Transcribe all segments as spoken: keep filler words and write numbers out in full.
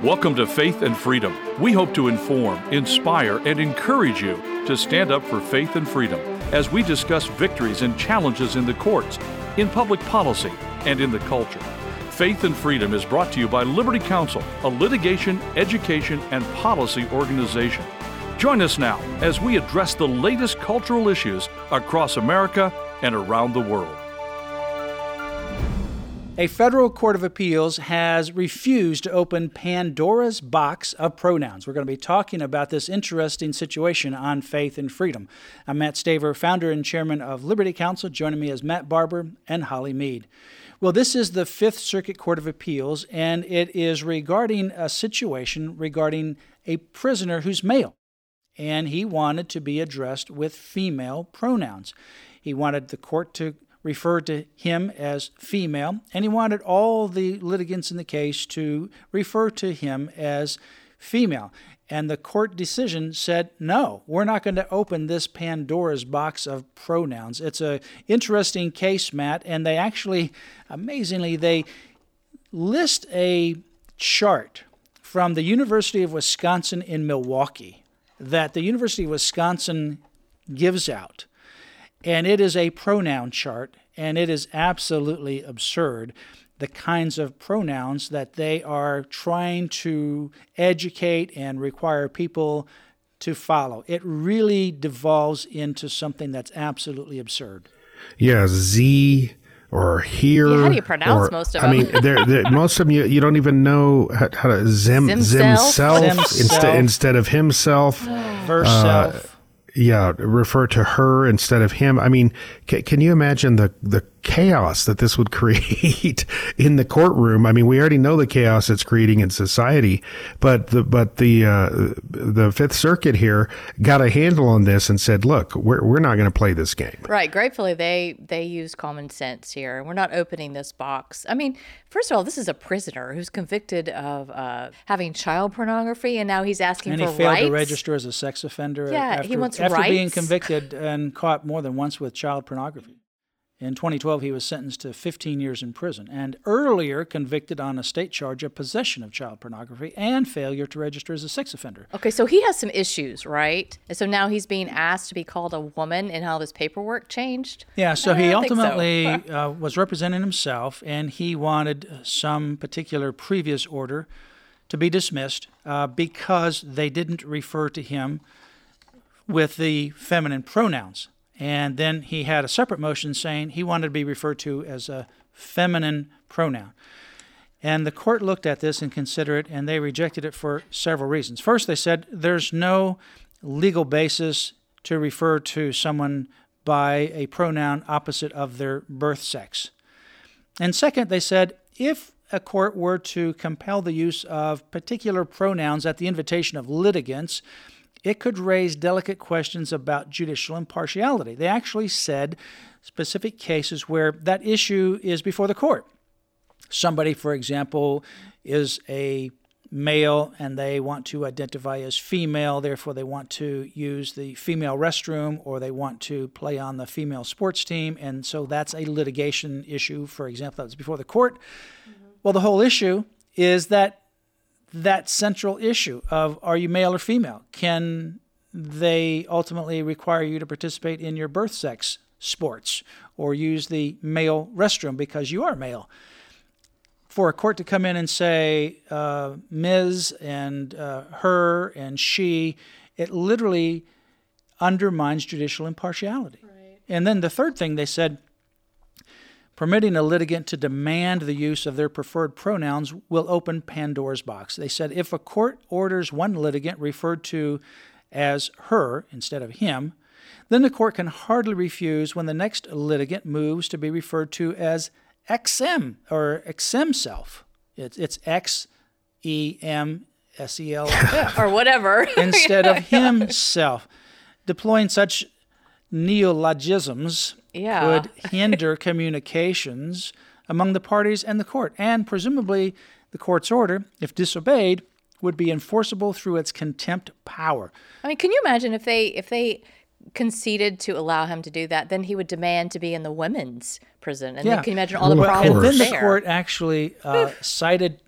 Welcome to Faith and Freedom. We hope to inform, inspire, and encourage you to stand up for faith and freedom as we discuss victories and challenges in the courts, in public policy, and in the culture. Faith and Freedom is brought to you by Liberty Counsel, a litigation, education, and policy organization. Join us now as we address the latest cultural issues across America and around the world. A federal court of appeals has refused to open Pandora's box of pronouns. We're going to be talking about this interesting situation on Faith and Freedom. I'm Matt Staver, founder and chairman of Liberty Counsel. Joining me is Matt Barber and Holly Mead. Well, this is the Fifth Circuit Court of Appeals, and it is regarding a situation regarding a prisoner who's male, and he wanted to be addressed with female pronouns. He wanted the court to refer to him as female, and he wanted all the litigants in the case to refer to him as female. And the court decision said, no, we're not going to open this Pandora's box of pronouns. It's an interesting case, Matt, and they actually, amazingly, they list a chart from the University of Wisconsin in Milwaukee that the University of Wisconsin gives out. And it is a pronoun chart, and it is absolutely absurd, the kinds of pronouns that they are trying to educate and require people to follow. It really devolves into something that's absolutely absurd. Yeah, Z or here. Yeah, how do you pronounce or, most of I them? mean, they're, they're, most of them you, you don't even know how, how to zim, Zimself? zimself Zimself. instead instead of himself. Verself. Uh, Yeah, refer to her instead of him. I mean, c- can you imagine the, the chaos that this would create in the courtroom? I mean, we already know the chaos it's creating in society, but the but the uh, the Fifth Circuit here got a handle on this and said, "Look, we're we're not going to play this game." Right. Gratefully, they they use common sense here. We're not opening this box. I mean, first of all, this is a prisoner who's convicted of uh, having child pornography, and now he's asking and for he failed rights. to register as a sex offender Yeah, after, he wants after being rights. convicted and caught more than once with child pornography. In twenty twelve, he was sentenced to fifteen years in prison, and earlier convicted on a state charge of possession of child pornography and failure to register as a sex offender. Okay, so he has some issues, right? And so now he's being asked to be called a woman, and how this paperwork changed? Yeah, so I he don't think so. ultimately uh, was representing himself, and he wanted some particular previous order to be dismissed uh, because they didn't refer to him with the feminine pronouns. And then he had a separate motion saying he wanted to be referred to as a feminine pronoun. And the court looked at this and considered it, and they rejected it for several reasons. First, they said there's no legal basis to refer to someone by a pronoun opposite of their birth sex. And second, they said if a court were to compel the use of particular pronouns at the invitation of litigants, it could raise delicate questions about judicial impartiality. They actually said specific cases where that issue is before the court. Somebody, for example, is a male and they want to identify as female, therefore they want to use the female restroom or they want to play on the female sports team, and so that's a litigation issue, for example, that's before the court. Mm-hmm. Well, the whole issue is that that central issue of are you male or female? Can they ultimately require you to participate in your birth sex sports or use the male restroom because you are male? For a court to come in and say uh, Miz and uh, her and she, it literally undermines judicial impartiality. Right. And then the third thing they said, permitting a litigant to demand the use of their preferred pronouns will open Pandora's box. They said if a court orders one litigant referred to as her instead of him, then the court can hardly refuse when the next litigant moves to be referred to as X M or X M self. It's, it's X E M S E L F. Or whatever. Instead of himself. Deploying such neologisms Yeah. could hinder communications among the parties and the court. And presumably the court's order, if disobeyed, would be enforceable through its contempt power. I mean, can you imagine if they if they conceded to allow him to do that, then he would demand to be in the women's prison. And Yeah. then can you imagine all the Well, of problems And then there? the court actually uh, cited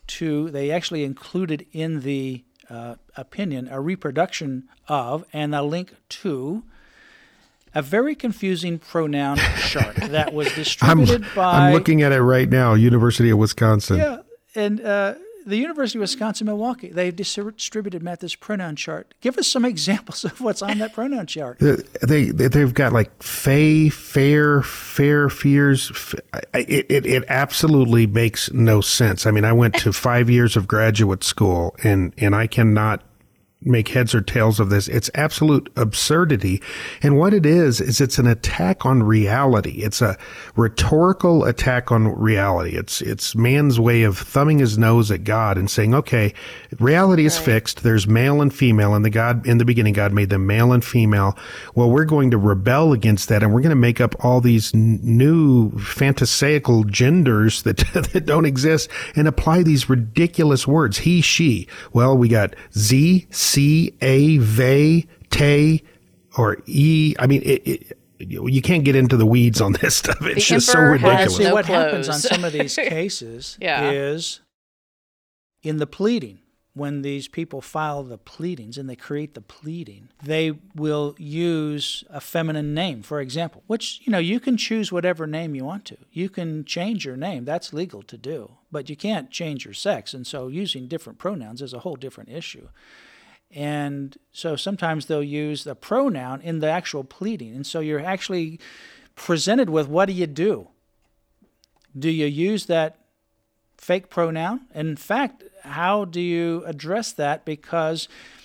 to, they actually included in the uh, opinion a reproduction of and a link to a very confusing pronoun chart that was distributed I'm, by... I'm looking at it right now, University of Wisconsin. Yeah, and uh, the University of Wisconsin-Milwaukee, they've distributed Matt this pronoun chart. Give us some examples of what's on that pronoun chart. They, they've got like fey, fair, fair, fears. It, it, it absolutely makes no sense. I mean, I went to five years of graduate school, and, and I cannot make heads or tails of this. It's absolute absurdity. And what it is, is it's an attack on reality. It's a rhetorical attack on reality. It's, it's man's way of thumbing his nose at God and saying, okay, reality is right. fixed. There's male and female, and the God, in the beginning, God made them male and female. Well, we're going to rebel against that, and we're going to make up all these n- new phantasaical genders that, that don't exist and apply these ridiculous words. He, she. Well, we got Z, C, A, they, te, or E. I mean, it, it, you can't get into the weeds on this stuff. It's the just so emperor ridiculous. has See, no what clothes. happens on some of these cases yeah. is in the pleading, when these people file the pleadings and they create the pleading, they will use a feminine name, for example, which, you know, you can choose whatever name you want to. You can change your name. That's legal to do. But you can't change your sex. And so using different pronouns is a whole different issue. And so sometimes they'll use the pronoun in the actual pleading. And so you're actually presented with, what do you do? Do you use that fake pronoun? In fact, how do you address that? Because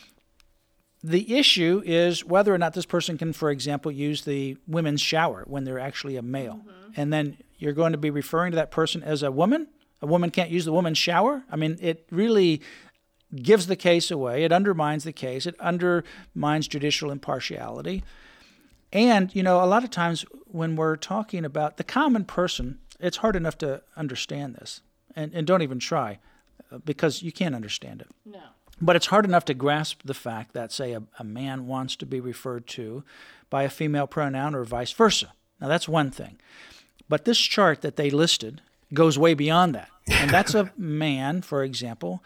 the issue is whether or not this person can, for example, use the women's shower when they're actually a male. Mm-hmm. And then you're going to be referring to that person as a woman? A woman can't use the woman's shower? I mean, it really gives the case away. It undermines the case. It undermines judicial impartiality. And, you know, a lot of times when we're talking about the common person, it's hard enough to understand this. And, and don't even try, because you can't understand it. No. But it's hard enough to grasp the fact that, say, a, a man wants to be referred to by a female pronoun or vice versa. Now, that's one thing. But this chart that they listed goes way beyond that. And that's a man, for example,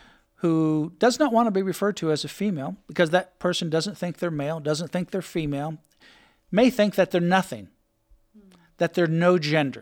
who does not want to be referred to as a female because that person doesn't think they're male, doesn't think they're female, may think that they're nothing, that they're no gender.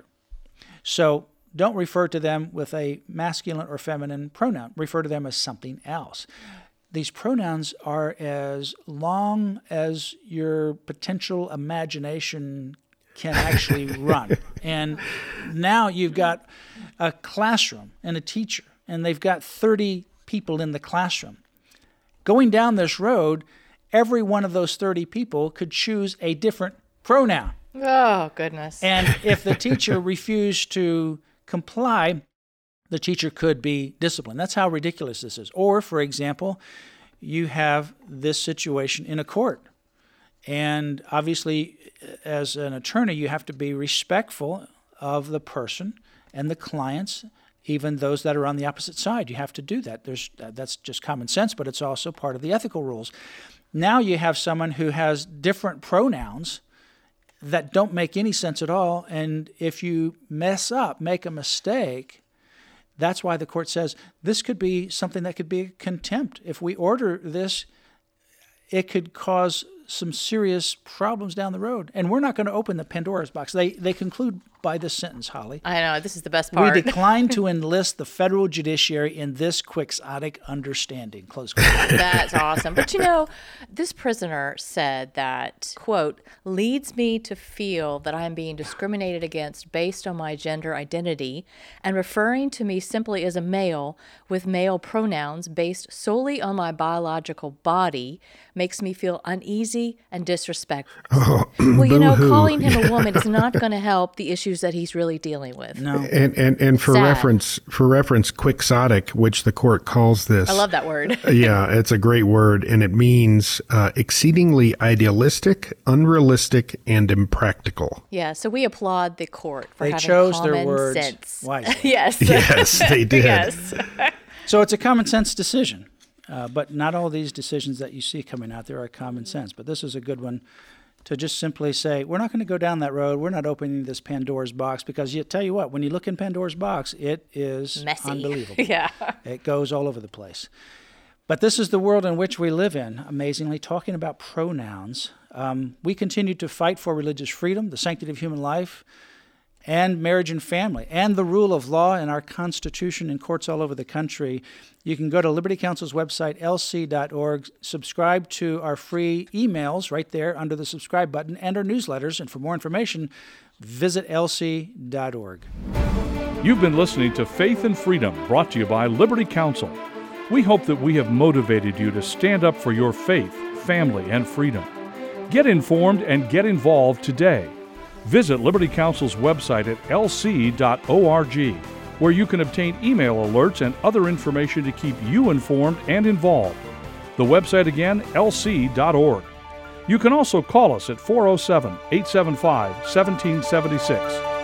So don't refer to them with a masculine or feminine pronoun. Refer to them as something else. These pronouns are as long as your potential imagination can actually run. And now you've got a classroom and a teacher, and they've got thirty people in the classroom. Going down this road, every one of those thirty people could choose a different pronoun. Oh, goodness. And if the teacher refused to comply, the teacher could be disciplined. That's how ridiculous this is. Or, for example, you have this situation in a court. And obviously, as an attorney, you have to be respectful of the person and the clients, even those that are on the opposite side. You have to do that. There's that's just common sense, but it's also part of the ethical rules. Now you have someone who has different pronouns that don't make any sense at all, and if you mess up, make a mistake, that's why the court says this could be something that could be contempt. If we order this, it could cause some serious problems down the road. And we're not going to open the Pandora's box. They they conclude by this sentence, Holly. I know, this is the best part. We decline to enlist the federal judiciary in this quixotic understanding, close quote. That's awesome. But you know, this prisoner said that, quote, leads me to feel that I am being discriminated against based on my gender identity and referring to me simply as a male with male pronouns based solely on my biological body makes me feel uneasy and disrespectful. Oh, well, you know, boo-hoo. calling him a woman is not going to help the issues that he's really dealing with. No. And and, and for Sad. reference, for reference, quixotic, which the court calls this. I love that word. Yeah, it's a great word, and it means uh, exceedingly idealistic, unrealistic, and impractical. Yeah, so we applaud the court for They having chose common their words sense. wisely. Yes. Yes, they did. Yes. So it's a common sense decision. Uh, but not all these decisions that you see coming out there are common sense. But this is a good one to just simply say, we're not going to go down that road. We're not opening this Pandora's box, because you tell you what, when you look in Pandora's box, it is messy. Unbelievable. Yeah. It goes all over the place. But this is the world in which we live in. Amazingly, talking about pronouns, um, we continue to fight for religious freedom, the sanctity of human life, and marriage and family, and the rule of law in our Constitution and courts all over the country. You can go to Liberty Counsel's website, L C dot org, subscribe to our free emails right there under the subscribe button, and our newsletters. And for more information, visit L C dot org. You've been listening to Faith and Freedom, brought to you by Liberty Counsel. We hope that we have motivated you to stand up for your faith, family, and freedom. Get informed and get involved today. Visit Liberty Counsel's website at L C dot org, where you can obtain email alerts and other information to keep you informed and involved. The website again, L C dot org. You can also call us at four oh seven, eight seven five, one seven seven six.